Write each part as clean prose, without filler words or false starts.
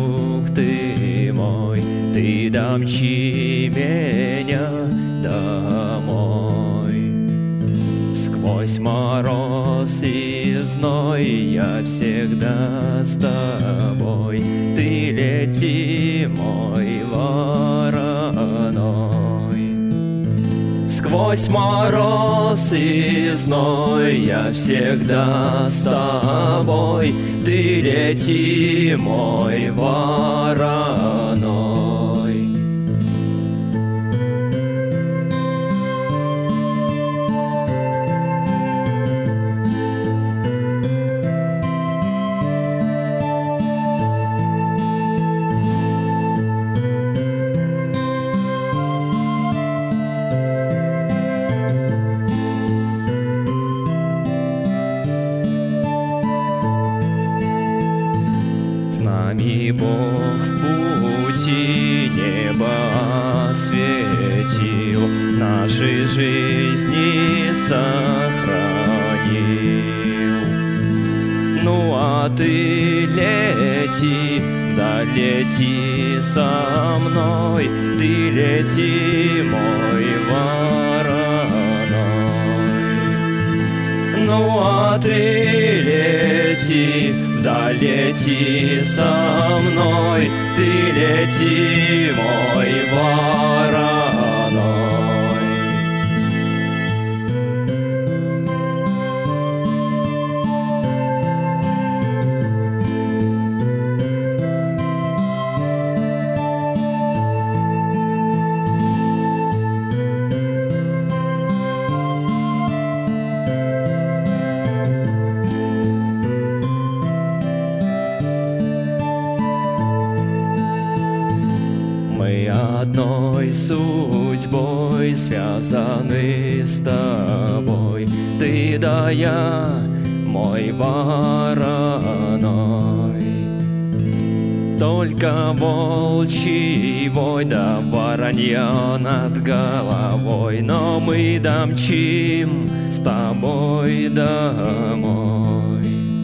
друг ты мой, ты домчи меня домой. Сквозь мороз и зной я всегда с тобой, ты лети, мой вороной. Сквозь мороз и зной я всегда с тобой, ты лети, мой вороной. С нами Бог в пути небо осветил, нашей жизни сохранил. Ну а ты лети, да лети со мной, ты лети, мой вороной. Ну а ты лети, да лети со мной, ты лети, мой вороной. Мы одной судьбой связаны с тобой, ты да я, мой вороной. Только волчий вой да воронья над головой, но мы домчим с тобой домой.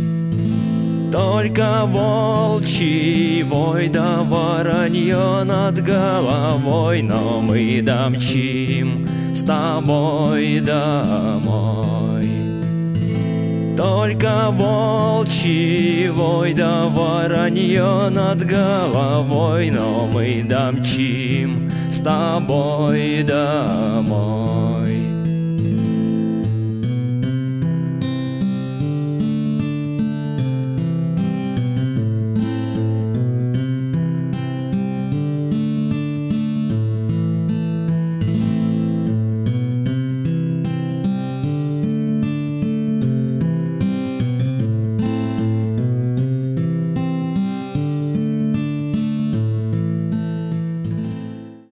Только волчий вой да воронье над головой, но мы домчим с тобой домой. Только волчий вой да воронье над головой, но мы домчим с тобой домой.